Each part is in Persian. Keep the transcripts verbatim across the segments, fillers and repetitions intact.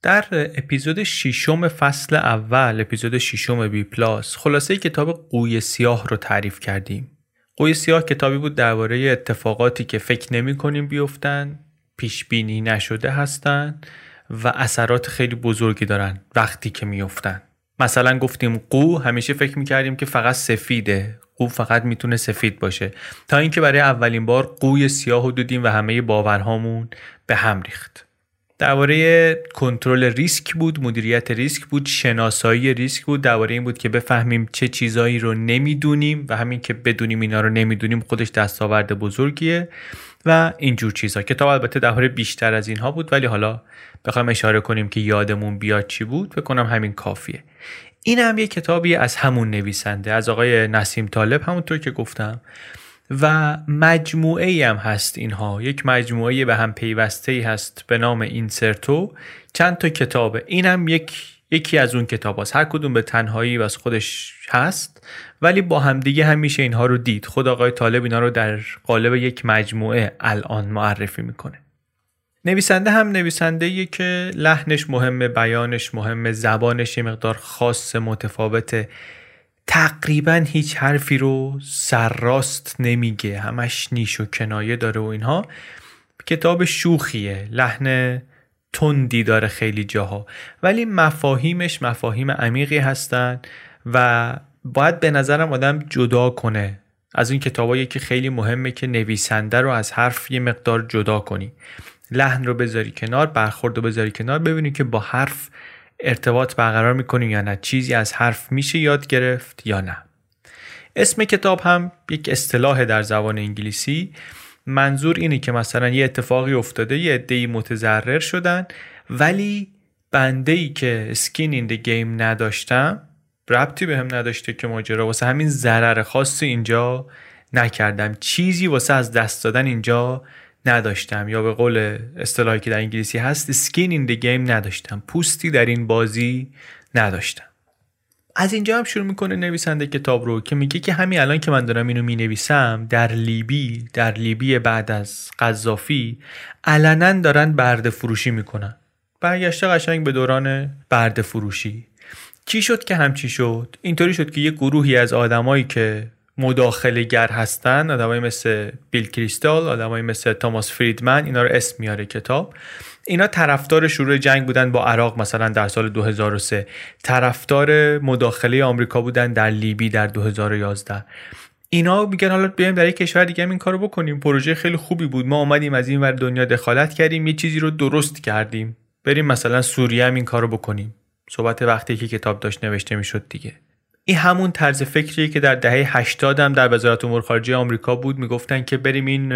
در اپیزود ششم فصل اول، اپیزود ششم بی پلاس، خلاصه کتاب قوی سیاه رو تعریف کردیم. قوی سیاه کتابی بود درباره اتفاقاتی که فکر نمی کنیم بیفتن، پیش بینی نشده هستن و اثرات خیلی بزرگی دارن وقتی که میفتن. مثلا گفتیم قو، همیشه فکر میکردیم که فقط سفیده، قو فقط میتونه سفید باشه، تا اینکه برای اولین بار قوی سیاه رو دیدیم و همه باورهامون به هم ریخت. درباره کنترل ریسک بود، مدیریت ریسک بود، شناسایی ریسک بود، درباره این بود که بفهمیم چه چیزایی رو نمیدونیم و همین که بدونیم اینا رو نمیدونیم خودش دستاورد بزرگیه و اینجور چیزا. کتاب البته درباره بیشتر از اینها بود، ولی حالا بخوایم اشاره کنیم که یادمون بیاد چی بود، فکر کنم همین کافیه. این هم یه کتابی از همون نویسنده، از آقای نسیم طالب، همونطور که گفتم، و مجموعه ای هم هست. اینها یک مجموعه به هم پیوسته ای هست به نام اینسرتو. چند تا کتابه، اینم یک یکی از اون کتاب هست. هر کدوم به تنهایی واسه خودش هست، ولی با هم دیگه هم میشه اینها رو دید. خود آقای طالب اینا رو در قالب یک مجموعه الان معرفی میکنه. نویسنده هم نویسنده ایه که لحنش مهمه، بیانش مهمه، زبانش یه مقدار خاص متفاوته، تقریبا هیچ حرفی رو سرراست نمیگه، همش نیش و کنایه داره و اینها. کتاب شوخیه، لحن تندی داره خیلی جاها، ولی مفاهیمش مفاهیم عمیقی هستن و باید به نظرم آدم جدا کنه از این کتابایی که خیلی مهمه که نویسنده رو از حرف یه مقدار جدا کنی، لحن رو بذاری کنار، برخورد رو بذاری کنار، ببینی که با حرف ارتباط برقرار میکنی یا نه، چیزی از حرف میشه یاد گرفت یا نه. اسم کتاب هم یک اصطلاح در زبان انگلیسی. منظور اینه که مثلا یه اتفاقی افتاده، یه عده‌ای متضرر شدن، ولی بنده‌ای که skin in the game نداشتم، ربطی به هم نداشته که ماجرا، واسه همین ضرر خاصی اینجا نکردم، چیزی واسه از دست دادن اینجا نداشتم، یا به قول اصطلاحی که در انگلیسی هست skin in the game نداشتم، پوستی در این بازی نداشتم. از اینجا هم شروع میکنه نویسنده کتاب رو که میگه که همین الان که من دارم اینو مینویسم، در لیبی در لیبی بعد از قذافی علنا دارن برده فروشی میکنن. برگشته قشنگ به دوران برده فروشی. چی شد که همچی شد؟ اینطوری شد که یه گروهی از آدمایی که مداخله گر هستن، آدمایی مثل بیل کریستال، آدمایی مثل توماس فریدمن، اینا رو اسم میاره کتاب، اینا طرفدار شروع جنگ بودن با عراق مثلا در سال دو هزار و سه، طرفدار مداخله آمریکا بودن در لیبی در دو هزار و یازده. اینا میگن حالا بیایم در یک کشور دیگه هم این کارو بکنیم، پروژه خیلی خوبی بود، ما اومدیم از این ور دنیا دخالت کردیم، یه چیزی رو درست کردیم، بریم مثلا سوریه هم این کارو بکنیم. صحبت وقتی که کتاب داشت نوشته میشد دیگه. این همون طرز فکریه که در دهه هشتاد هم در وزارت امور خارجه آمریکا بود، میگفتن که بریم این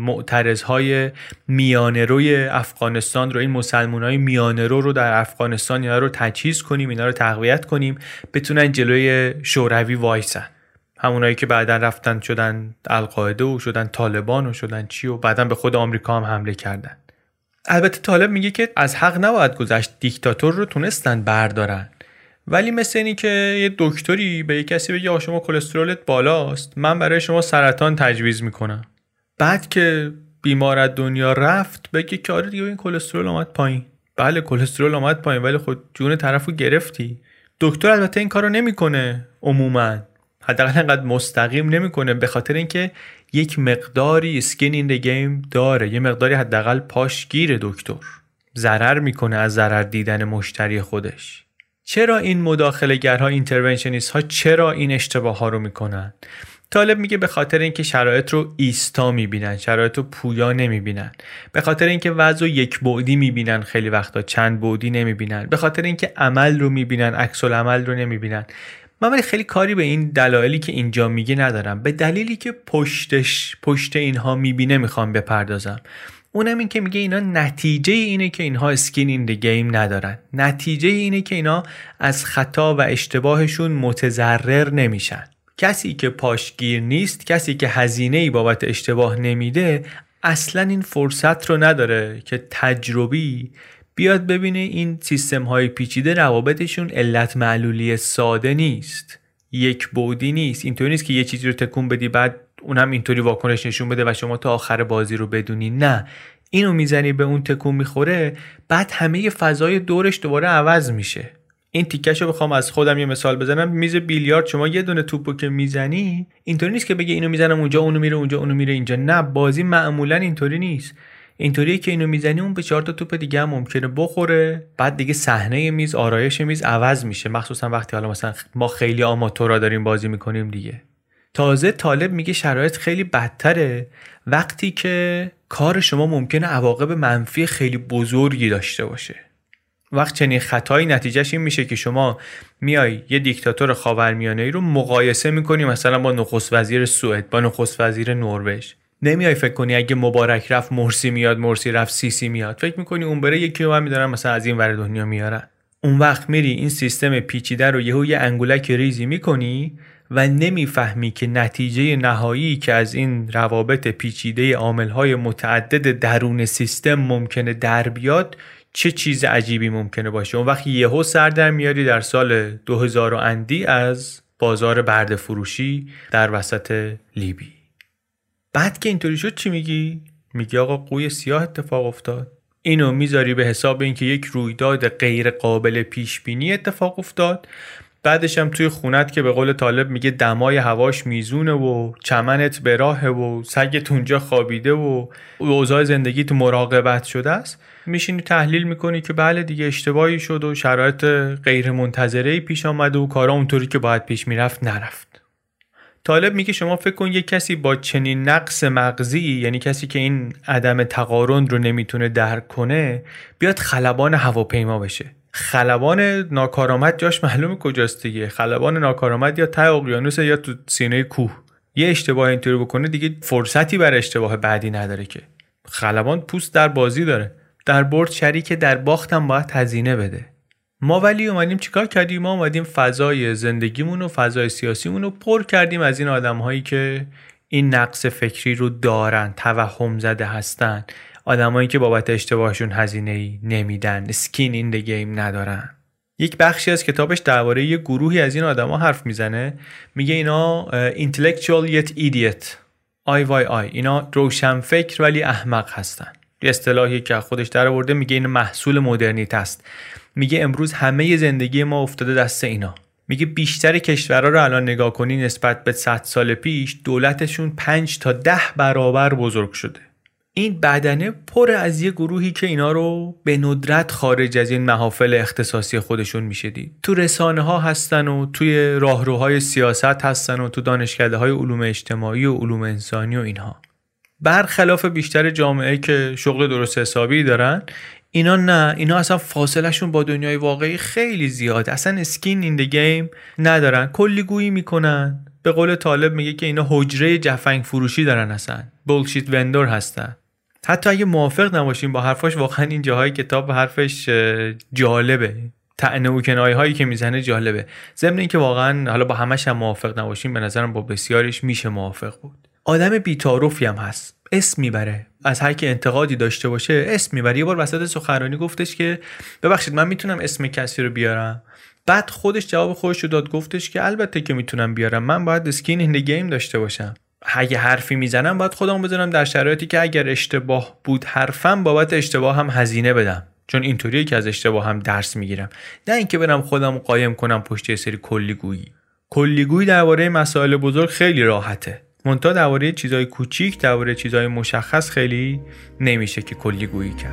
معترضهای میانه‌روی افغانستان رو، این مسلمانای میانه‌رو رو در افغانستان، اینا رو تجهیز کنیم، اینا رو تقویت کنیم، بتونن جلوی شوروی وایسن. همونایی که بعداً رفتن شدن القاعده و شدن طالبان و شدن چی و بعداً به خود آمریکا هم حمله کردن. البته طالب میگه که از حق نباید گذشت، دیکتاتور رو تونستن بردارن، ولی مثل اینی که یه دکتری به یک کسی بگه آقا شما کلسترولت بالاست، من برای شما سرطان تجویز میکنم، بعد که بیمار از دنیا رفت بگه که آره دیگه این کلسترول اومد پایین. بله کلسترول اومد پایین، ولی خود جون طرفو گرفتی. دکتر البته این کارو نمیکنه عموما، حداقل انقدر مستقیم نمیکنه، به خاطر اینکه یک مقداری skin in the game داره، یه مقداری حداقل پاش گیره، دکتر ضرر میکنه از ضرر دیدن مشتری خودش. چرا این مداخله گرها، اینترونشنیست ها، چرا این اشتباه ها رو میکنن؟ طالب میگه به خاطر اینکه شرایط رو ایستا میبینن، شرایط رو پویا نمیبینن، به خاطر اینکه وضع یک بعدی میبینن، خیلی وقتا چند بعدی نمیبینن، به خاطر اینکه عمل رو میبینن، عکس العمل رو نمیبینن. من ولی خیلی کاری به این دلایلی که اینجا میگه ندارم، به دلیلی که پشتش پشت اینها میبینه میخوام بپردازم. اونم این که میگه اینا نتیجه اینه که اینها اسکین این دی گیم ندارن، نتیجه اینه که اینا از خطا و اشتباهشون متضرر نمیشن. کسی که پاشگیر نیست، کسی که هزینه‌ای بابت اشتباه نمیده، اصلا این فرصت رو نداره که تجربی بیاد ببینه این سیستم های پیچیده روابطشون علت معلولی ساده نیست، یک بعدی نیست. اینطوری نیست که یه چیزی رو تکون بدی بعد اونم اینطوری واکنش نشون بده و شما تا آخر بازی رو بدونی. نه، اینو میزنی به اون تکون میخوره، بعد همه فضای دورش دوباره عوض میشه. این تیکشو بخوام از خودم یه مثال بزنم، میز بیلیارد شما یه دونه توپو که میزنی اینطوری نیست که بگی اینو میزنم اونجا اونو میره اونجا اونو میره اینجا. نه، بازی معمولا اینطوری نیست. اینطوریه که اینو میزنی اون به چهار تا توپ دیگه هم ممکنه بخوره، بعد دیگه صحنه میز، آرایش میز عوض میشه، مخصوصا وقتی حالا مثلا ما خیلی آماتورا داریم بازی میکنیم دیگه. تازه طالب میگه شرایط خیلی بدتره وقتی که کار شما ممکنه عواقب منفی خیلی بزرگی داشته باشه. وقت چنین خطایی نتیجهش این میشه که شما میای یه دیکتاتور خاورمیانه‌ای رو مقایسه میکنی مثلا با نخست وزیر سوئد، با نخست وزیر نروژ. نمیای فکر کنی اگه مبارک رفت مرسی میاد، مرسی رفت سیسی میاد. فکر میکنی اون بره یکی رو هم میدارن مثلا از این ور دنیا میارن. اون وقت میری این سیستم پیچیده رو یهو یه انگولک ریزی میکنی و نمیفهمی که نتیجه نهایی که از این روابط پیچیده عامل‌های متعدد درون سیستم ممکنه در بیاد چه چیز عجیبی ممکنه باشه. اون وقت یهو سر در میاری در سال دو هزار و اندی از بازار برده فروشی در وسط لیبی. بعد که اینطوری شد چی میگی؟ میگی آقا قوی سیاه اتفاق افتاد. اینو میذاری به حساب اینکه یک رویداد غیر قابل پیش بینی اتفاق افتاد. بعدش هم توی خونت که به قول طالب میگه دمای هواش میزونه و چمنت به راهه و سگت اونجا خوابیده و اوضاع زندگی تو مراقبت شده است، میشینی تحلیل میکنی که بله دیگه اشتباهی شد و شرایط غیر منتظره‌ای پیش آمده و کارا اونطوری که باید پیش میرفت نرفت. طالب میگه شما فکر کن یک کسی با چنین نقص مغزی، یعنی کسی که این عدم تقارن رو نمیتونه درک کنه، بیاد خلبان هواپیما بشه. خلبان ناکارآمد جاش معلومه کجاست دیگه. خلبان ناکارآمد یا ته اقیانوس یا تو سینه کوه. یه اشتباه اینطوری بکنه دیگه فرصتی برای اشتباه بعدی نداره که. خلبان پوست در بازی داره. در برد شریک، در باخت هم باید هزینه بده. ما ولی اومدیم چیکار کردیم؟ ما اومدیم فضای زندگیمون و فضای سیاسیمون رو پر کردیم از این آدم‌هایی که این نقص فکری رو دارن، توهم زده هستن، آدمایی که بابت اشتباهشون هزینه‌ای نمیدن، سکین این دی گیم ندارن. یک بخشی از کتابش درباره یه گروهی از این آدما حرف میزنه، میگه اینا intellectual yet idiot، آی وای آی، اینا روشن فکر ولی احمق هستن. یه اصطلاحی که خودش در آورده، میگه این محصول مدرنیته است. میگه امروز همه زندگی ما افتاده دست اینا. میگه بیشتر کشورها رو الان نگاه کنی نسبت به صد سال پیش دولتشون پنج تا ده برابر بزرگ شده. این بدنه پر از یه گروهی که اینا رو به ندرت خارج از این محافل اختصاصی خودشون میشه دید. تو رسانه ها هستن و توی راهروهای سیاست هستن و تو دانشکده های علوم اجتماعی و علوم انسانی و اینها. برخلاف بیشتر جامعه که شغل درست حسابی دارن، اینا نه، اینا اصلا فاصله شون با دنیای واقعی خیلی زیاده. اصلا اسکین این دی گیم ندارن، کلی گویی میکنن. به قول طالب میگه که اینا حجره جفنگ فروشی دارن، اصلا بولشیت وندور هستن. حتی اگه موافق نباشیم با حرفاش، واقعا این جاهای کتاب حرفش جالبه، طعنه و کنایه هایی که میزنه جالبه. ضمن اینکه واقعا حالا با همش هم موافق نباشیم، به نظرم با بسیارش میشه موافق بود. آدم بی‌تعارفی هم هست، اسم میبره، از هر کی انتقادی داشته باشه اسم میبره. یه بار وسط سخنرانی گفتش که ببخشید من میتونم اسم کسی رو بیارم؟ بعد خودش جواب خودش رو داد، گفتش که البته که میتونم بیارم، من باید اسکین این دی گیم داشته باشم. اگه حرفی میزنم باید خودم بزنم در شرایطی که اگر اشتباه بود حرفم بابت اشتباه هم هزینه بدم، چون اینطوریه که از اشتباه هم درس میگیرم. نه اینکه برم خودم قایم کنم پشت یه سری کلیگویی. کلیگویی درباره مسائل بزرگ خیلی راحته، منتها درباره چیزای کوچیک، درباره چیزای مشخص خیلی نمیشه که کلیگویی کرد.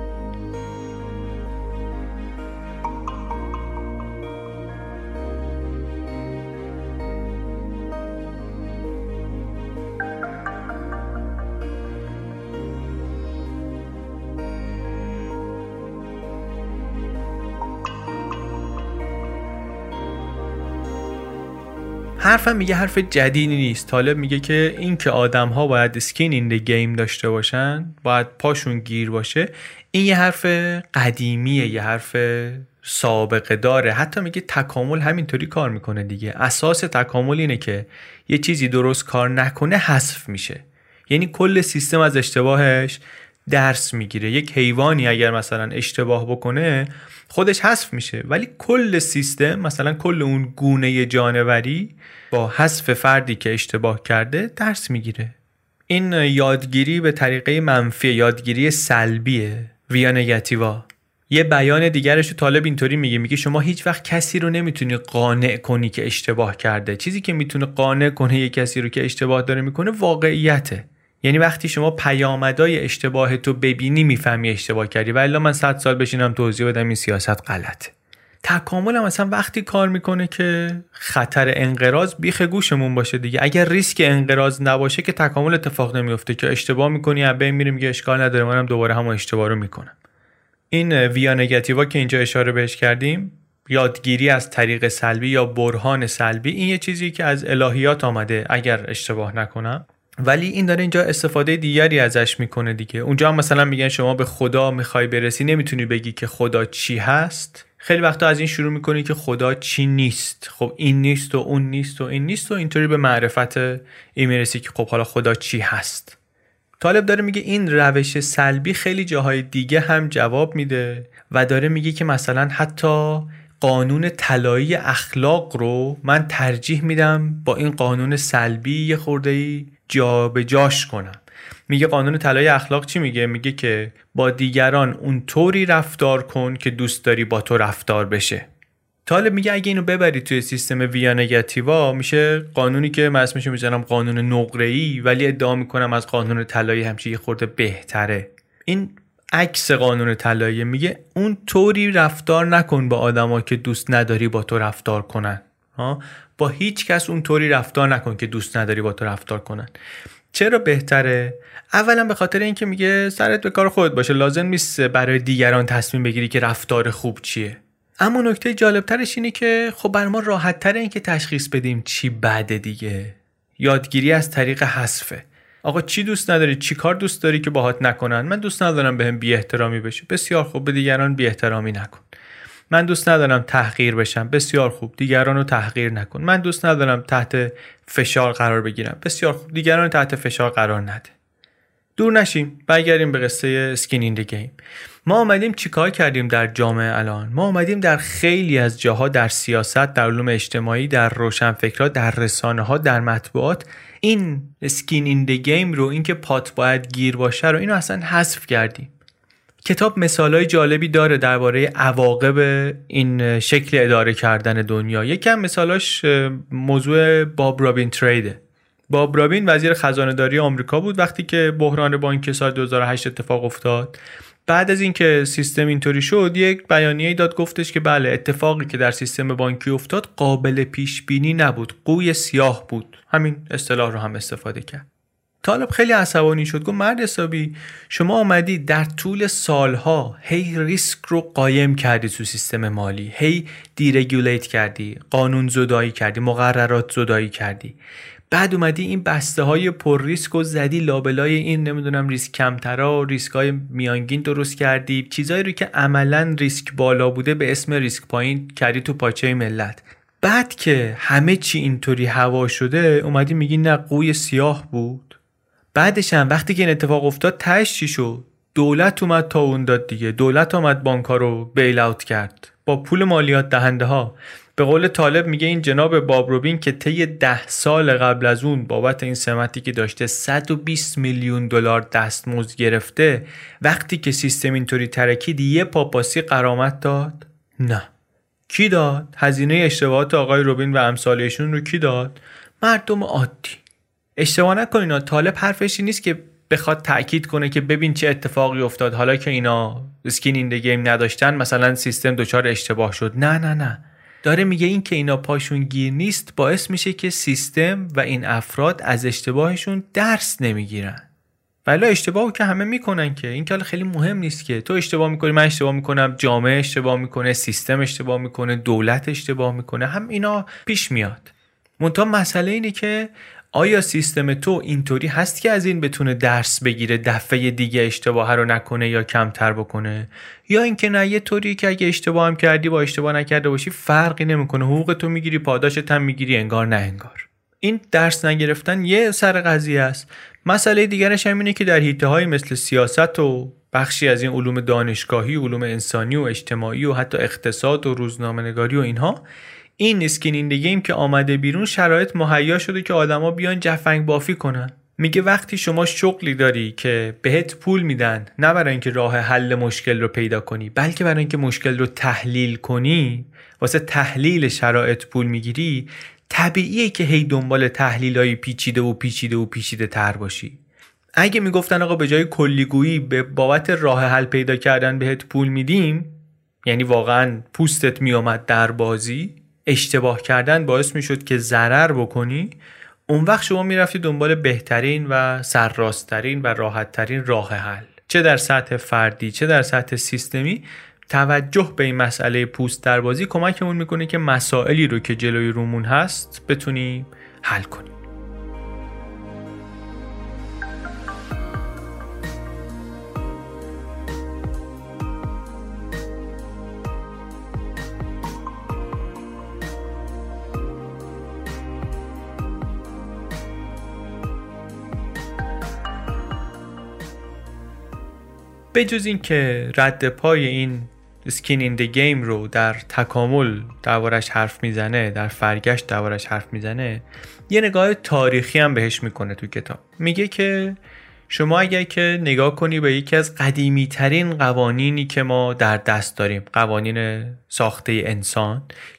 حرفم میگه حرف جدیدی نیست. طالب میگه که این که آدم ها باید اسکین این دی گیم داشته باشن، باید پاشون گیر باشه، این یه حرف قدیمیه، یه حرف سابقه داره. حتی میگه تکامل همینطوری کار میکنه دیگه. اساس تکامل اینه که یه چیزی درست کار نکنه حذف میشه، یعنی کل سیستم از اشتباهش درس میگیره. یک حیوانی اگر مثلا اشتباه بکنه خودش حذف میشه، ولی کل سیستم، مثلا کل اون گونه جانوری با حذف فردی که اشتباه کرده درس میگیره. این یادگیری به طریقه منفی، یادگیری سلبیه، ویا نگاتیوا. یه بیان دیگرش رو طالب اینطوری میگه، میگه شما هیچ وقت کسی رو نمیتونی قانع کنی که اشتباه کرده. چیزی که میتونه قانع کنه یه کسی رو که اشتباه داره میکنه واقعیته. یعنی وقتی شما پیامدهای اشتباه تو ببینی میفهمی اشتباه کردی. ولی من صد سال بشینم توضیح بدم این سیاست غلطه. تکامل هم مثلا وقتی کار میکنه که خطر انقراض بیخ گوشمون باشه دیگه. اگر ریسک انقراض نباشه که تکامل اتفاق نمیفته، که اشتباه میکنی از بین میری میگه اشکال نداره منم دوباره همون اشتباه رو میکنم. این ویا نگاتیوا که اینجا اشاره بهش کردیم، یادگیری از طریق سلبی یا برهان سلبی، این یه چیزی که از الهیات آمده اگر اشتباه نکنم. ولی این داره اینجا استفاده دیگری ازش میکنه دیگه. اونجا هم مثلا میگن شما به خدا میخوای برسی، نمیتونی بگی که خدا چی هست. خیلی وقتا از این شروع میکنی که خدا چی نیست. خب این نیست و اون نیست و این نیست و اینطوری به معرفت این میرسی که خب حالا خدا چی هست. طالب داره میگه این روش سلبی خیلی جاهای دیگه هم جواب میده و داره میگه که مثلا حتی قانون طلایی اخلاق رو من ترجیح میدم با این قانون سلبی یه خورده‌ای جا به جاش کنم. میگه قانون طلایی اخلاق چی میگه؟ میگه که با دیگران اون طوری رفتار کن که دوست داری با تو رفتار بشه. طالب میگه اگه اینو ببری توی سیستم ویا نگاتیوا میشه قانونی که من اسمشو میذارم قانون نقره‌ای، ولی ادعا میکنم از قانون طلایی همشه یه خورده بهتره. این عکس قانون طلایی. میگه اون طوری رفتار نکن با آدما که دوست نداری با تو رفتار کنن. ها، با هیچ کس اون طوری رفتار نکن که دوست نداری با تو رفتار کنن. چرا بهتره؟ اولا به خاطر اینکه میگه سرت به کار خودت باشه، لازم نیست برای دیگران تصمیم بگیری که رفتار خوب چیه. اما نکته جالبترش اینه که خب بر ما راحت تره این که تشخیص بدیم چی بده دیگه. یادگیری از طریق حذفه. آقا چی دوست نداری؟ چی کار دوست داری که باهات نکنن؟ من دوست ندارم بهم بی احترامی بشه. بسیار خوب، به دیگران بی احترامی نکن. من دوست ندارم تحقیر بشم. بسیار خوب، دیگران رو تحقیر نکن. من دوست ندارم تحت فشار قرار بگیرم. بسیار خوب، دیگران رو تحت فشار قرار نده. دور نشیم، برگردیم به قصه سکین این دی گیم. ما اومدیم چیکار کردیم در جامعه الان؟ ما اومدیم در خیلی از جاها، در سیاست، در علوم اجتماعی، در روشنفکرها، در رسانه‌ها، در مطبوعات، این سکین این دی گیم رو، این که پات باید گیر باشه رو، اینو اصلا حذف کردیم. کتاب مثالای جالبی داره درباره عواقب این شکل اداره کردن دنیا. یکم مثالاش موضوع باب رابین تریده. باب رابین وزیر خزانه‌داری آمریکا بود وقتی که بحران بانکی سال دو هزار و هشت اتفاق افتاد. بعد از اینکه سیستم اینطوری شد، یک بیانیه داد، گفتش که بله، اتفاقی که در سیستم بانکی افتاد قابل پیش بینی نبود، قوی سیاه بود. همین اصطلاح رو هم استفاده کرد. طالب خیلی عصبانی شد، گفت مرد حسابی، شما آمدی در طول سالها هی ریسک رو قایم کردی تو سیستم مالی، هی دیرگولیت کردی، قانون زدایی کردی، مقررات زدایی کردی. بعد اومدی این بسته های پر ریسک رو زدی لابلای این نمیدونم ریسک کمترا، ریسک های میانگین درست کردی، چیزایی رو که عملاً ریسک بالا بوده به اسم ریسک پایین کردی تو پاچه ملت. بعد که همه چی اینطوری هوا شده، اومدی میگی نه، قوی سیاه بود. بعدش هم وقتی که این اتفاق افتاد، تهش چی شد؟ دولت اومد تا اون داد دیگه. دولت اومد بانک‌ها رو بیل اوت کرد با پول مالیات دهنده ها. به قول طالب میگه این جناب باب رابین که طی ده سال قبل از اون بابت این سمتی که داشته صد و بیست میلیون دلار دستمزد گرفته، وقتی که سیستم اینطوری ترکید یه پاپاسی غرامت داد؟ نه. کی داد؟ هزینه اشتباهات آقای رابین و امثالشون رو کی داد؟ مردم عادی. اشتباه نکنین، طالب حرفش نیست که بخواد تأکید کنه که ببین چه اتفاقی افتاد حالا که اینا اسکین این دی گیم نداشتن مثلا سیستم دچار اشتباه شد. نه نه نه، داره میگه این که اینا پاشون گیر نیست باعث میشه که سیستم و این افراد از اشتباهشون درس نمیگیرن. ولی اشتباهو که همه میکنن، که این که خیلی مهم نیست که تو اشتباه میکنی، من اشتباه میکنم، جامعه اشتباه میکنه، سیستم اشتباه میکنه، دولت اشتباه میکنه، هم اینا پیش میاد. منتها مسئله اینه که آیا سیستم تو اینطوری هست که از این بتونه درس بگیره، دفعه دیگه اشتباه رو نکنه یا کمتر بکنه، یا اینکه نه، یه طوری که اگه اشتباه هم کردی با اشتباه نکرده باشی فرقی نمیکنه، حقوق تو میگیری، پاداشت هم میگیری، انگار نه انگار. این درس نگرفتن یه سر قضیه است. مسئله دیگرش هم اینه که در حیطه‌های مثل سیاست و بخشی از این علوم دانشگاهی، علوم انسانی و اجتماعی و حتی اقتصاد و روزنامه‌نگاری و اینها، این اسکین این دی گیم که آمده بیرون، شرایط مهیا شده که آدما بیان جفنگ بافی کنن. میگه وقتی شما شغلی داری که بهت پول میدن نه برای اینکه راه حل مشکل رو پیدا کنی، بلکه برای اینکه مشکل رو تحلیل کنی، واسه تحلیل شرایط پول میگیری، طبیعیه که هی دنبال تحلیلای پیچیده و پیچیده و پیچیده تر باشی. اگه میگفتن آقا به جای کلیگویی به بابت راه حل پیدا کردن بهت پول میدیم، یعنی واقعا پوستت میامد در بازی، اشتباه کردن باعث میشد که ضرر بکنی، اون وقت شما میرفتی دنبال بهترین و سرراستترین و راحتترین راه حل، چه در سطح فردی چه در سطح سیستمی. توجه به این مسئله پوست در بازی کمکمون میکنه که مسائلی رو که جلوی رومون هست بتونیم حل کنیم. به جز این که رد پای این skin in the game رو در تکامل دربارش حرف میزنه، در فرگشت دربارش حرف میزنه، یه نگاه تاریخی هم بهش میکنه تو کتاب. میگه که شما اگر که نگاه کنی به یکی از قدیمی ترین قوانینی که ما در دست داریم، قوانین ساخته انسان،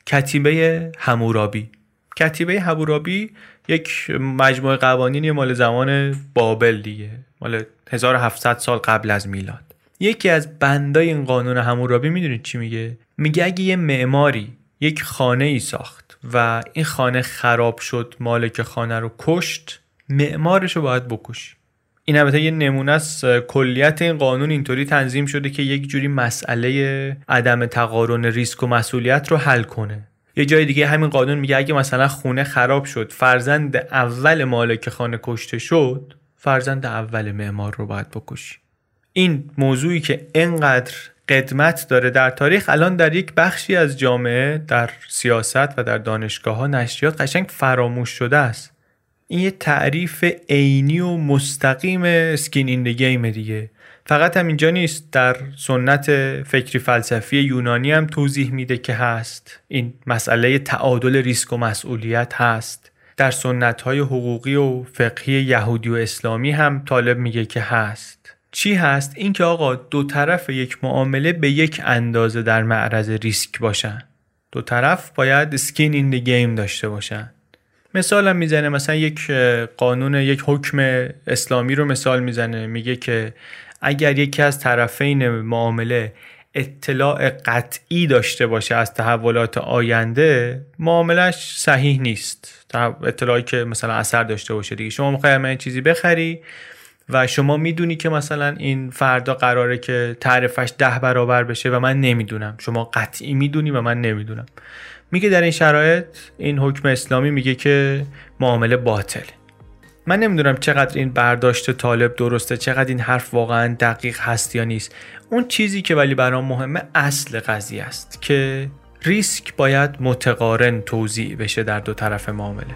کتیبه حمورابی. کتیبه حمورابی یک مجموعه قوانینی مال زمان بابل دیگه، مال هزار و هفتصد سال قبل از میلاد. یکی از بندای این قانون حمورابی میدونید چی میگه؟ میگه اگه یه معماری یک خانه ای ساخت و این خانه خراب شد، مالک خانه رو کشت، معمارش رو باید بکشی. این البته یه نمونه است. کلیت این قانون اینطوری تنظیم شده که یک جوری مسئله عدم تقارن ریسک و مسئولیت رو حل کنه. یه جای دیگه همین قانون میگه اگه مثلا خونه خراب شد، فرزند اول مالک خانه کشته شد، فرزند اول معمار رو باید بکشی. این موضوعی که اینقدر قدمت داره در تاریخ، الان در یک بخشی از جامعه، در سیاست و در دانشگاه‌ها، نشریات قشنگ فراموش شده است. این یه تعریف عینی و مستقیم سکین این دی گیم دیگه. فقط هم اینجا نیست، در سنت فکری فلسفی یونانی هم توضیح میده که هست. این مسئله تعادل ریسک و مسئولیت هست. در سنت‌های حقوقی و فقهی یهودی و اسلامی هم طالب میگه که هست. چی هست؟ این که آقا دو طرف یک معامله به یک اندازه در معرض ریسک باشن. دو طرف باید سکین این دی گیم داشته باشن. مثال هم میزنه، مثلا یک قانون، یک حکم اسلامی رو مثال میزنه، میگه که اگر یکی از طرفین معامله اطلاع قطعی داشته باشه از تحولات آینده، معاملش صحیح نیست. اطلاعی که مثلا اثر داشته باشه دیگه. شما میخوای من چیزی بخری و شما میدونی که مثلا این فردا قراره که تعرفش ده برابر بشه و من نمیدونم، شما قطعی میدونی و من نمیدونم. میگه در این شرایط این حکم اسلامی میگه که معامله باطل. من نمیدونم چقدر این برداشت طالب درسته، چقدر این حرف واقعا دقیق هست یا نیست. اون چیزی که ولی برام مهمه اصل قضیه است که ریسک باید متقارن توزیع بشه در دو طرف معامله.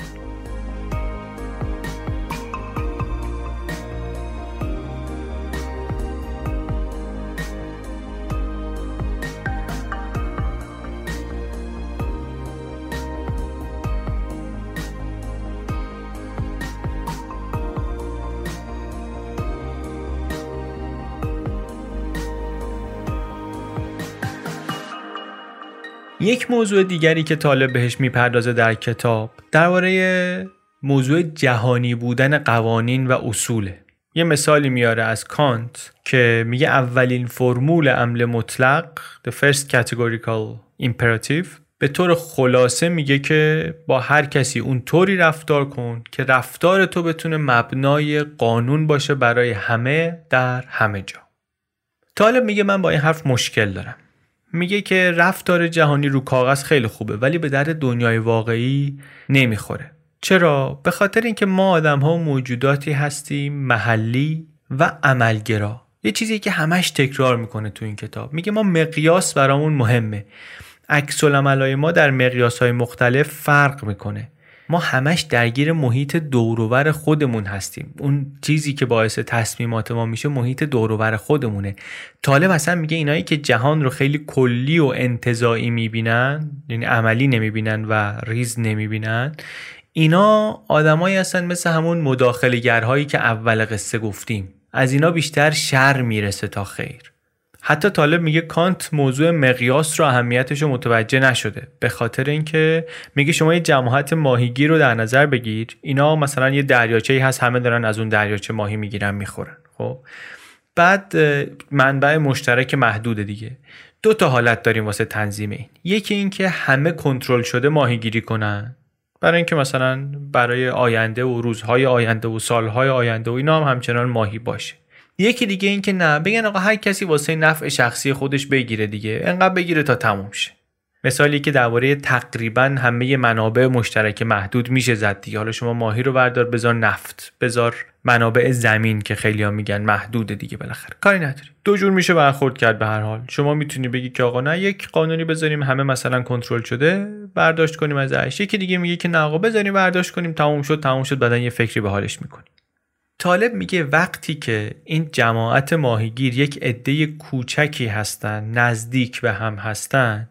یک موضوع دیگری که طالب بهش میپردازه در کتاب درباره موضوع جهانی بودن قوانین و اصوله. یه مثالی میاره از کانت که میگه اولین فرمول امر مطلق، the first categorical imperative، به طور خلاصه میگه که با هر کسی اون طوری رفتار کن که رفتار تو بتونه مبنای قانون باشه برای همه در همه جا. طالب میگه من با این حرف مشکل دارم. میگه که رفتار جهانی رو کاغذ خیلی خوبه ولی به درد دنیای واقعی نمیخوره. چرا؟ به خاطر اینکه ما آدم‌ها موجوداتی هستیم محلی و عملگرا. یه چیزی که همش تکرار میکنه تو این کتاب. میگه ما مقیاس برامون مهمه. عکس العملای ما در مقیاس‌های مختلف فرق میکنه. ما همش درگیر محیط دوروبر خودمون هستیم. اون چیزی که باعث تصمیمات ما میشه محیط دوروبر خودمونه. طالب اصلا میگه اینایی که جهان رو خیلی کلی و انتزاعی میبینن، یعنی عملی نمیبینن و ریز نمیبینن، اینا آدمایی هستن مثل همون مداخله‌گرهایی که اول قصه گفتیم. از اینا بیشتر شر میرسه تا خیر. حتی طالب میگه کانت موضوع مقیاس رو اهمیتش رو متوجه نشده، به خاطر اینکه میگه شما یه جماعت ماهیگیر رو در نظر بگیر، اینا مثلا یه دریاچه‌ای هست، همه دارن از اون دریاچه ماهی میگیرن میخورن. خب بعد منبع مشترک محدوده دیگه. دو تا حالت داریم واسه تنظیم این. یکی این که همه کنترل شده ماهیگیری کنن، برای اینکه مثلا برای آینده و روزهای آینده و سالهای آینده و اینا هم همچنان ماهی باشه. یکی دیگه این که نه، بگن آقا هر کسی واسه نفع شخصی خودش بگیره دیگه، انقدر بگیره تا تموم شه. مثالی که درباره تقریبا همه منابع مشترک محدود میشه زد دیگه. حالا شما ماهی رو بردار، بذار نفت، بذار منابع زمین که خیلی‌ها میگن محدوده دیگه، بالاخره کاری نداری. دو جور میشه برخورد کرد. به هر حال شما میتونی بگی که آقا نه، یک قانونی بذاریم همه مثلا کنترل شده برداشت کنیم ازش، یکی دیگه میگه که نه آقا بذاریم برداشت کنیم، تموم شد تموم شد، بعدن یه فکری به حالش میکنیم. طالب میگه وقتی که این جماعت ماهیگیر یک عده کوچکی هستن، نزدیک به هم هستن،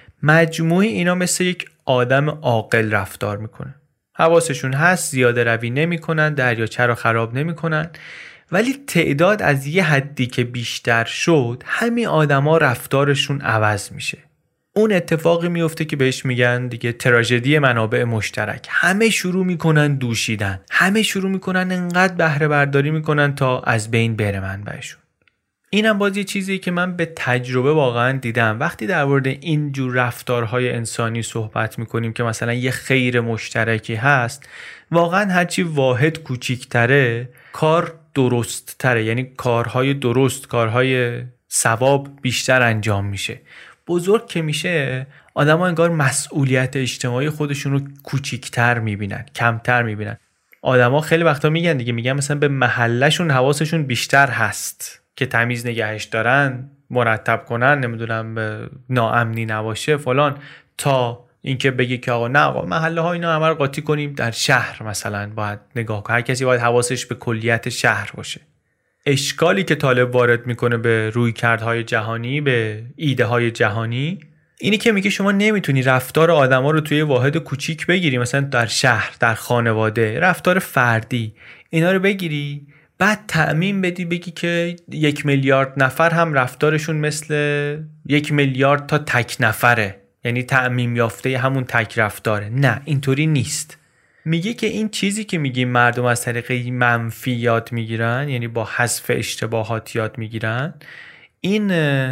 مجموعی اینا مثل یک آدم عاقل رفتار میکنن. حواسشون هست، زیاده روی نمیکنن، دریاچه رو خراب نمیکنن، ولی تعداد از یه حدی که بیشتر شد، همین آدما رفتارشون عوض میشه. اون اتفاقی میفته که بهش میگن دیگه تراژدی منابع مشترک. همه شروع میکنن دوشیدن، همه شروع میکنن انقدر بهره برداری میکنن تا از بین بره منبعشون. اینم باز یه چیزی که من به تجربه واقعا دیدم. وقتی در مورد این جور رفتارهای انسانی صحبت میکنیم که مثلا یه خیر مشترکی هست، واقعا هرچی واحد کوچیک‌تره کار درست تره، یعنی کارهای درست، کارهای ثواب بیشتر انجام میشه. بزرگ که میشه آدم ها انگار مسئولیت اجتماعی خودشون رو کوچیکتر میبینن، کمتر میبینن. آدم ها خیلی وقتا میگن دیگه، میگن مثلا به محلشون حواسشون بیشتر هست که تمیز نگهش دارن، مرتب کنن، نمیدونم ناامنی نباشه فلان، تا اینکه بگه که آقا نه آقا محله ها اینا همه رو قاطی کنیم، در شهر مثلا باید نگاه کنه، هر کسی باید حواسش به کلیت شهر باشه. اشکالی که طالب وارد میکنه به رویکردهای جهانی، به ایده های جهانی، اینی که میگه شما نمیتونی رفتار آدما رو توی واحد کوچیک بگیری، مثلا در شهر، در خانواده، رفتار فردی اینا رو بگیری، بعد تعمیم بدی بگی که یک میلیارد نفر هم رفتارشون مثل یک میلیارد تا تک نفره، یعنی تعمیم یافته همون تک رفتاره. نه، اینطوری نیست. میگه که این چیزی که میگیم مردم از طریق منفی یاد میگیرن، یعنی با حذف اشتباهات یاد میگیرن، این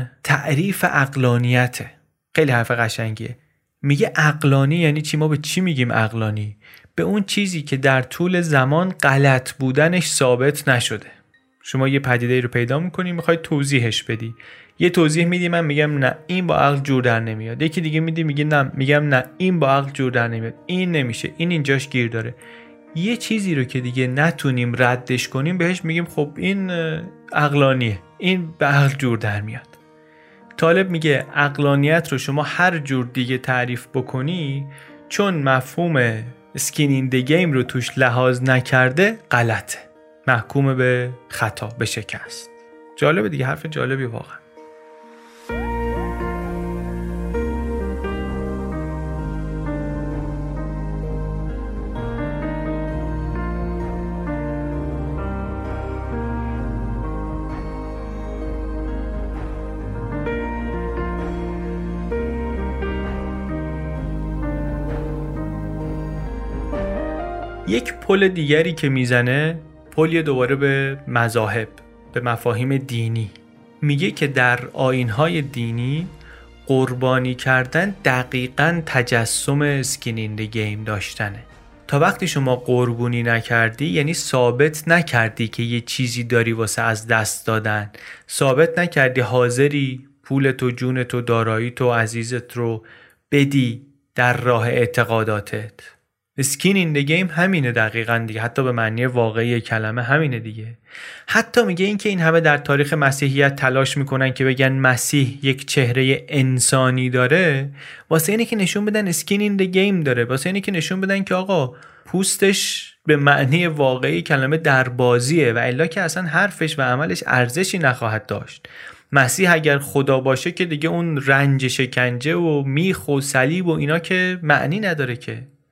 تعریف عقلانیته. خیلی حرف قشنگیه. میگه عقلانی یعنی چی؟ ما به چی میگیم عقلانی؟ به اون چیزی که در طول زمان غلط بودنش ثابت نشده. شما یه پدیده رو پیدا میکنی، میخوای توضیحش بدی، یه توضیح میدی، من میگم نه این با عقل جور در نمیاد، یکی دیگه میدی میگه نه، میگم نه این با عقل جور در نمیاد، این نمیشه، این اینجاش گیر داره. یه چیزی رو که دیگه نتونیم ردش کنیم بهش میگیم خب این عقلانیه، این به عقل جور در میاد. طالب میگه عقلانیت رو شما هر جور دیگه تعریف بکنی، چون مفهوم skin in the game رو توش لحاظ نکرده غلطه، محکوم به خطا، به شکست. جالبه دیگه، حرف جالبی واقعا. یک پل دیگری که میزنه، پل دوباره به مذاهب، به مفاهیم دینی. میگه که در آیین‌های دینی قربانی کردن دقیقاً تجسم skin in the game داشتنه. تا وقتی شما قربونی نکردی، یعنی ثابت نکردی که یه چیزی داری واسه از دست دادن، ثابت نکردی حاضری پولت و جونت و داراییت و عزیزت رو بدی در راه اعتقاداتت. skin in the game همینه دقیقاً دیگه، حتی به معنی واقعی کلمه همینه دیگه. حتی میگه این که این همه در تاریخ مسیحیت تلاش میکنن که بگن مسیح یک چهره انسانی داره، واسه اینه که نشون بدن skin in the game داره، واسه اینه که نشون بدن که آقا پوستش به معنی واقعی کلمه در بازیه، و الا که اصلا حرفش و عملش ارزشی نخواهد داشت. مسیح اگر خدا باشه که دیگه اون رنج شکنجه و میخ و صلیب و اینا که معنی نداره که.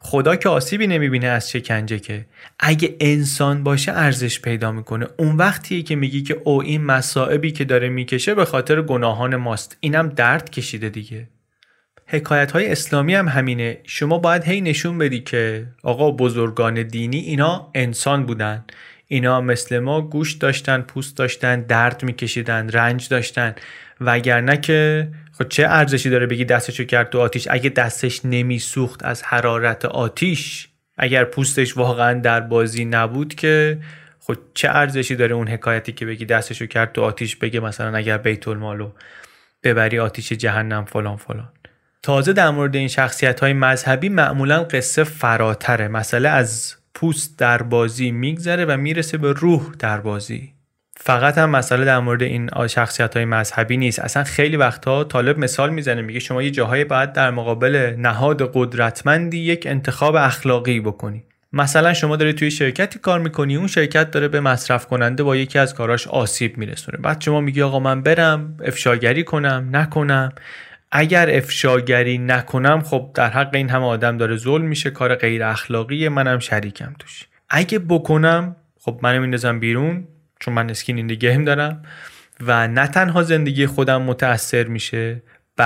خدا که آسیبی نمیبینه از شکنجه، که اگه انسان باشه ارزش پیدا میکنه. اون وقتیه که میگی که او این مصائبی که داره میکشه به خاطر گناهان ماست، اینم درد کشیده دیگه. حکایت های اسلامی هم همینه. شما باید هی نشون بدی که آقا بزرگان دینی اینا انسان بودن، اینا مثل ما گوشت داشتن، پوست داشتن، درد میکشیدن، رنج داشتن، وگرنه که خب چه ارزشی داره بگی دستشو کرد تو آتیش اگه دستش نمیسوخت از حرارت آتیش؟ اگر پوستش واقعا در بازی نبود که خب چه ارزشی داره اون حکایتی که بگی دستشو کرد تو آتیش، بگه مثلا اگر بیت المالو ببری آتیش جهنم فلان فلان. تازه در مورد این شخصیت‌های مذهبی معمولا قصه فراتره. مسئله از پوست در بازی میگذره و میرسه به روح در بازی. فقط هم مسئله در مورد این شخصیت‌های مذهبی نیست. اصلا خیلی وقتها طالب مثال میزنه، میگه شما یه جاهای باید در مقابل نهاد قدرتمندی یک انتخاب اخلاقی بکنی. مثلا شما داری توی شرکتی کار میکنی، اون شرکت داره به مصرف کننده با یکی از کاراش آسیب میرسونه. بعد شما میگی آقا من برم افشاگری کنم نکنم؟ اگر افشاگری نکنم خب در حق این همه آدم داره ظلم میشه، کار غیر اخلاقیه، منم شریکم توش. اگه بکنم خب منو میندازم بیرون چون من اسکین این دی گیم دارم و نه تنها زندگی خودم متاثر میشه،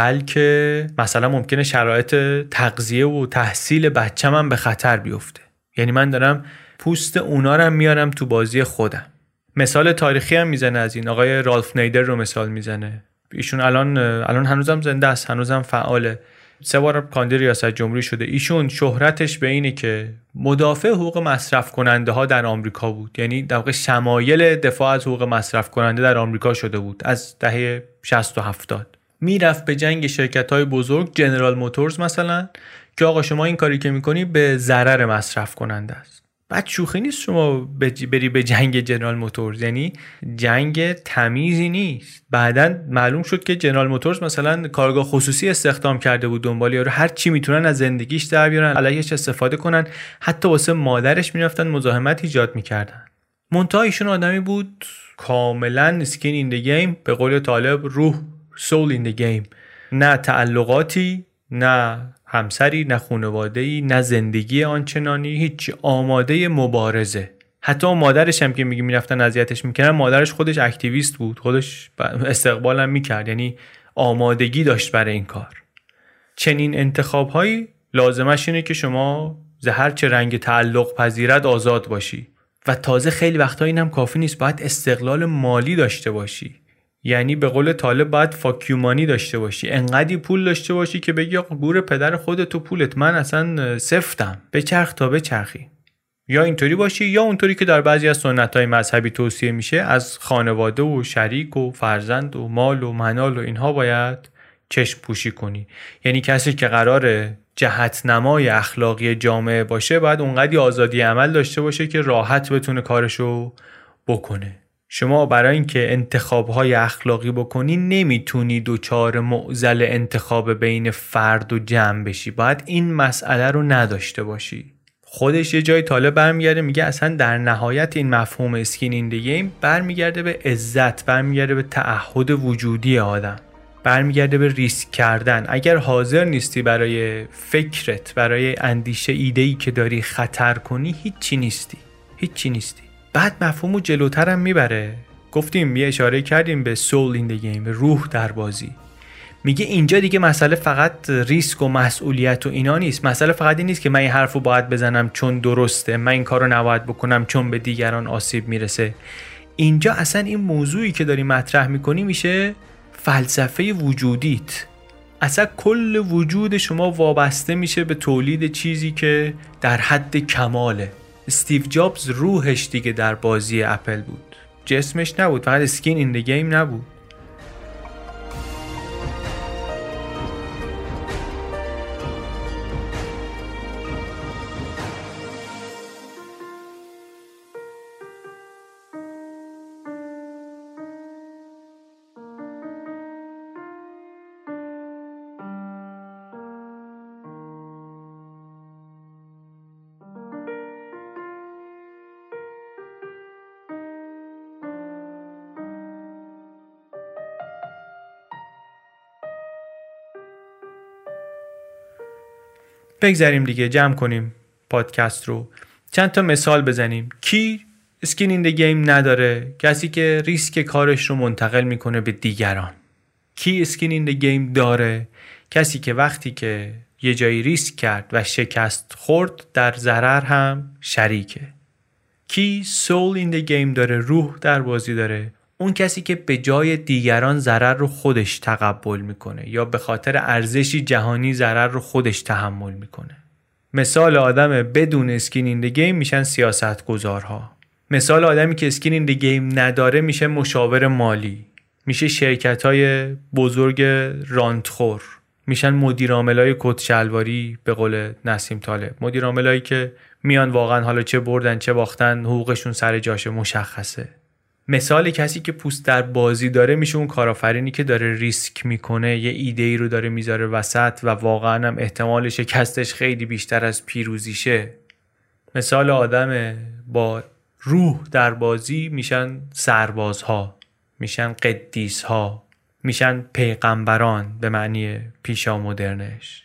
بلکه مثلا ممکنه شرایط تغذیه و تحصیل بچه‌م هم به خطر بیفته. یعنی من دارم پوست اونا رو میارم تو بازی خودم. مثال تاریخی هم میزنه از این، آقای رالف نیدر رو مثال میزنه. ایشون الان الان هنوزم زنده است، هنوزم فعاله، سه بار کاندید ریاست جمهوری شده. ایشون شهرتش به اینه که مدافع حقوق مصرف کننده ها در آمریکا بود، یعنی در واقع شمایل دفاع از حقوق مصرف کننده در آمریکا شده بود از دهه شصت و هفتاد. میرفت به جنگ شرکت های بزرگ، جنرال موتورز مثلا، که آقا شما این کاری که میکنی به ضرر مصرف کننده است. بعد شوخی نیست شما بری به جنگ جنرال موتورز، یعنی جنگ تمیزی نیست. بعداً معلوم شد که جنرال موتورز مثلا کارگاه خصوصی استخدام کرده بود، دنبال یارو هر چی میتونن از زندگیش در بیارن، علیهش استفاده کنن، حتی واسه مادرش میرفتن مزاحمت ایجاد میکردن. منتها ایشون آدمی بود کاملا سکین این دی گیم، به قول طالب روح، سول این دی گیم. نه تعلقاتی، نه همسری، نه خانواده‌ای، نه زندگی آنچنانی، هیچ، آماده مبارزه. حتی مادرش هم که میگه میرفتن اذیتش میکردن، مادرش خودش اکتیویست بود، خودش استقبال هم میکرد، یعنی آمادگی داشت برای این کار. چنین انتخاب‌هایی لازمش اینه که شما ز هر چه رنگ تعلق پذیرد آزاد باشی. و تازه خیلی وقتا اینم کافی نیست، باید استقلال مالی داشته باشی. یعنی به قول طالب باید فاکیومانی داشته باشی، انقدی پول داشته باشی که بگی آقا گور پدر خودت و پولت، من اصلا سفتم، بچرخ تا بچرخی. یا اینطوری باشی یا اونطوری که در بعضی از سنت‌های مذهبی توصیه میشه، از خانواده و شریک و فرزند و مال و منال و اینها باید چشم پوشی کنی. یعنی کسی که قراره جهت‌نمای اخلاقی جامعه باشه باید اونقدی آزادی عمل داشته باشه که راحت بتونه کارشو بکنه. شما برای اینکه انتخاب‌های اخلاقی بکنی نمیتونی دوچار معضل انتخاب بین فرد و جمع بشی، باید این مسئله رو نداشته باشی. خودش یه جای طالب برمیگرده میگه اصلا در نهایت این مفهوم اسکین این دی گیم برمیگرده به عزت، برمیگرده به تعهد وجودی آدم، برمیگرده به ریسک کردن. اگر حاضر نیستی برای فکرت، برای اندیشه، ایده‌ای که داری خطر کنی، هیچی نیستی، هیچی نیستی. بعد مفهومو جلوتر هم میبره. گفتیم یه اشاره کردیم به سول این دی گیم، به روح در بازی. میگه اینجا دیگه مسئله فقط ریسک و مسئولیت و اینا نیست. مسئله فقط این نیست که من این حرفو باید بزنم چون درسته، من این کارو نباید بکنم چون به دیگران آسیب میرسه. اینجا اصلا این موضوعی که داری مطرح میکنی میشه فلسفه وجودیت. اصلا کل وجود شما وابسته میشه به تولید چیزی که در حد کماله. استیو جابز روحش دیگه در بازی اپل بود، جسمش نبود، فقط اسکین این دی گیم نبود. بگذاریم دیگه، جمع کنیم پادکست رو. چند تا مثال بزنیم. کی اسکین این دی گیم نداره؟ کسی که ریسک کارش رو منتقل میکنه به دیگران. کی اسکین این دی گیم داره؟ کسی که وقتی که یه جایی ریسک کرد و شکست خورد در ضرر هم شریکه. کی سول این دی گیم داره؟ روح در بازی داره. اون کسی که به جای دیگران ضرر رو خودش تقبل میکنه یا به خاطر ارزشی جهانی ضرر رو خودش تحمل میکنه. مثال آدم بدون اسکین این دی گیم میشن سیاستگزارها. مثال آدمی که اسکین این دی گیم نداره میشه مشاور مالی، میشه شرکت‌های بزرگ رانتخور، میشن مدیر عاملای کت شلواری به قول نسیم طالب، مدیر عاملایی که میان واقعا حالا چه بردن چه باختن حقوقشون سر جاشه مشخصه. مثال کسی که پوست در بازی داره میشه اون کارآفرینی که داره ریسک میکنه، یه ایده ای رو داره میذاره وسط و واقعا هم احتمال شکستش خیلی بیشتر از پیروزیشه. مثال آدم با روح در بازی میشن سربازها، میشن قدیسها، میشن پیغمبران به معنی پیشا مدرنش.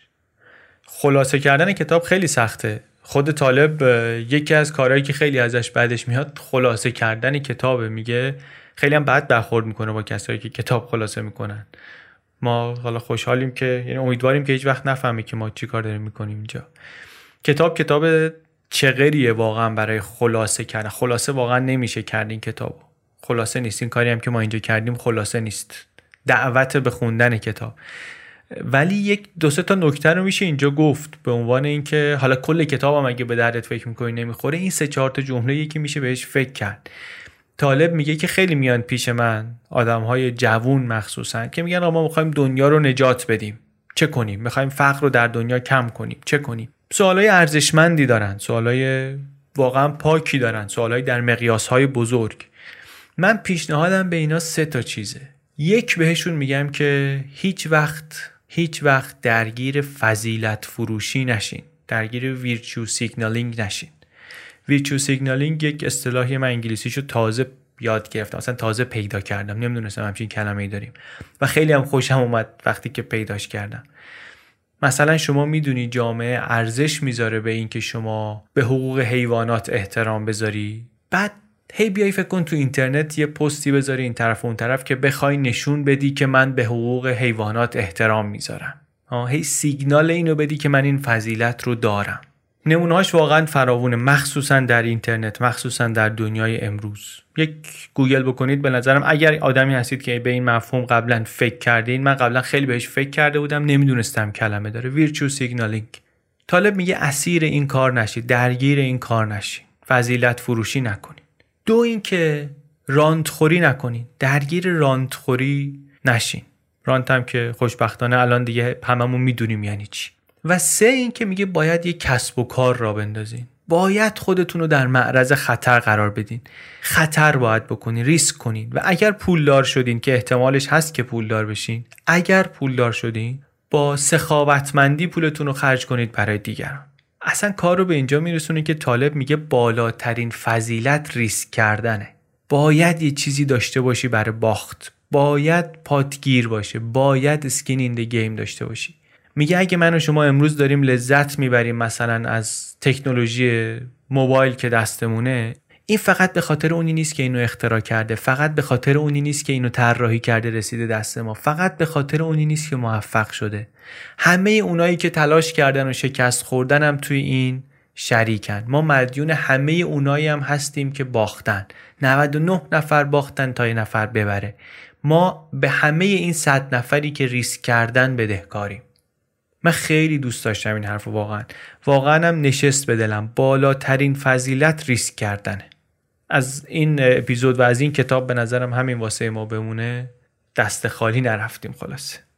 خلاصه کردن کتاب خیلی سخته. خود طالب یکی از کارهایی که خیلی ازش بعدش میاد خلاصه کردن کتابه. میگه خیلی هم بد برخورد میکنه با کسایی که کتاب خلاصه میکنن. ما حالا خوشحالیم که، یعنی امیدواریم که هیچ وقت نفهمه که ما چی کار داریم میکنیم اینجا. کتاب کتاب چغریه واقعا برای خلاصه کردن. خلاصه واقعا نمیشه کرد این کتابو. خلاصه نیست. این کاری هم که ما اینجا کردیم خلاصه نیست. دعوت به خوندن کتاب. ولی یک دو سه تا نکته رو میشه اینجا گفت به عنوان اینکه حالا کل کتابم اگه به دردت فکر می‌کنی نمیخوره، این سه چهار تا جمله یکی میشه بهش فکر کرد. طالب میگه که خیلی میان پیش من آدم‌های جوون مخصوصا که میگن ما می‌خوایم دنیا رو نجات بدیم، چه کنیم؟ می‌خوایم فقر رو در دنیا کم کنیم، چه کنیم؟ سوالای ارزشمندی دارن، سوالای واقعا پاکی دارن، سوالای در مقیاس‌های بزرگ. من پیشنهادم به اینا سه تا چیزه. یک، بهشون میگم که هیچ وقت هیچ وقت درگیر فضیلت فروشی نشین، درگیر ویرچو سیگنالینگ نشین. ویرچو سیگنالینگ یک اصطلاحی، من انگلیسیشو تازه یاد گرفتم، اصلا تازه پیدا کردم، نمیدونستم همچین کلمه‌ای داریم و خیلی هم خوشم اومد وقتی که پیداش کردم. مثلا شما میدونی جامعه ارزش میذاره به این که شما به حقوق حیوانات احترام بذاری، بعد هی بیای فکر کن تو اینترنت یه پستی بذاری این طرف و اون طرف که بخوای نشون بدی که من به حقوق حیوانات احترام میذارم. هی سیگنال اینو بدی که من این فضیلت رو دارم. نمونه‌هاش واقعا فراوونه، مخصوصا در اینترنت، مخصوصا در دنیای امروز. یک گوگل بکنید به نظرم، اگر آدمی هستید که به این مفهوم قبلا فکر کردین، من قبلا خیلی بهش فکر کرده بودم نمیدونستم کلمه داره، ویرچو سیگنالینگ. طالب میگه اسیر این کار نشید، درگیر این کار نشید، فضیلت فروشی نکنید. دو، این که رانت خوری نکنید، درگیر رانت خوری نشین. رانت هم که خوشبختانه الان دیگه هممون میدونیم یعنی چی. و سه، این که میگه باید یک کسب و کار را بندازین، باید خودتون رو در معرض خطر قرار بدین، خطر باید بکنین، ریسک کنین و اگر پولدار شدین که احتمالش هست که پولدار بشین، اگر پولدار شدین با سخاوتمندی پولتون رو خرج کنید برای دیگران. اصلا کار رو به اینجا میرسونه که طالب میگه بالاترین فضیلت ریسک کردنه. باید یه چیزی داشته باشی برای باخت، باید پاتگیر باشه، باید اسکین این دی گیم داشته باشی. میگه اگه من و شما امروز داریم لذت میبریم مثلا از تکنولوژی موبایل که دستمونه، این فقط به خاطر اونی نیست که اینو اختراع کرده، فقط به خاطر اونی نیست که اینو طراحی کرده رسیده دست ما، فقط به خاطر اونی نیست که موفق شده. همه اونایی که تلاش کردن و شکست خوردن هم توی این شریکن. ما مدیون همه اونایی هم هستیم که باختن. نود و نه نفر باختن تا یه نفر ببره. ما به همه این صد نفری که ریسک کردن بدهکاریم. من خیلی دوست داشتم این حرفو، واقعا واقعا هم نشست به دلم. بالاترین فضیلت ریسک کردنه. از این اپیزود و از این کتاب به نظرم همین واسه ما بمونه، دست خالی نرفتیم. خلاصه